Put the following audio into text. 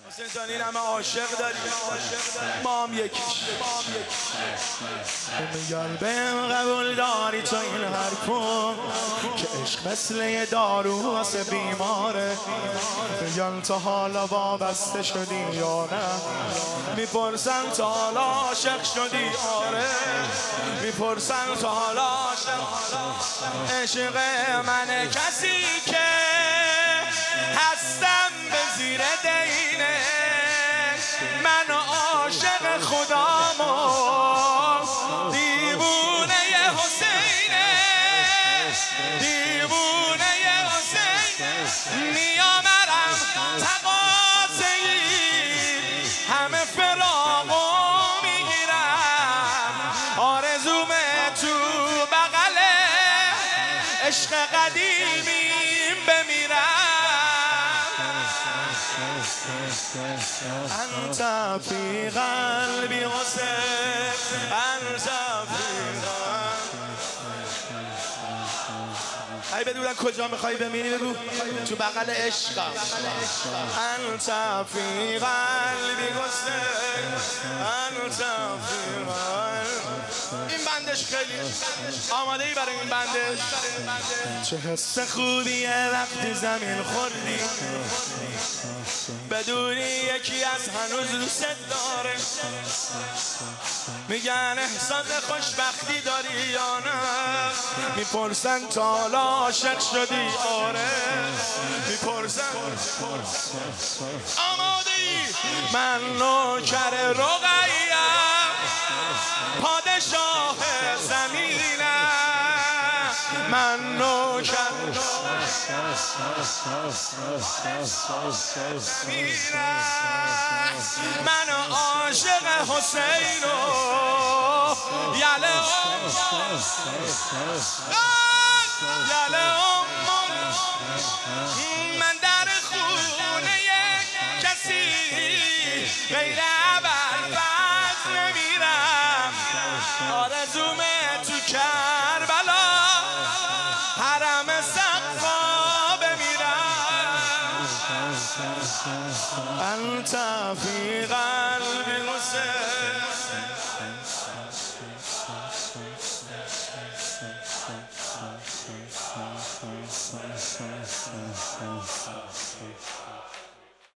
حسین جان این همه عاشق داریم، ما هم یکیش. میگن بهم قبول داری تو این حرفو که عشق مثل یه دارو واسه بیماره. میگن تا حالا وابسته شدی یا نه، میپرسن تا حالا عاشق شدی. آره میپرسن تا حالا عاشق. عشق من کسی که هستم به زیر دینه، من عاشق خدامو دیوونه حسینه، دیوونه حسین. میامرم تقاضی همه فراقو میگیرم، آرزوم تو بغل عشق قدیمیم بمیرم. انت فی قلبی حسین، انت فی قلبی. ای بدونن کجا میخوای بمیری بگو. تو بغل عشقم. انت فی قلبی حسین، انت فی قلبی. این بندش خیلی آماده ای برای این بندش. چه حس خوبیه وقتی زمین خوردی بدونی یکی از هنوز دوست داره. میگن احساس خوشبختی داری یا نه، میپرسن تا حالا عاشق شدی. آره میپرسن. آماده ای؟ من نوکر رقیه‌ام، پادشاه زمینم. من نوکر من عاشق حسین و یله من در خونه کسی غیر ابوالفضل نمیرم. آرزوم تو کربلا حرم سقفا بمیرم. انت فی قلبی حسین.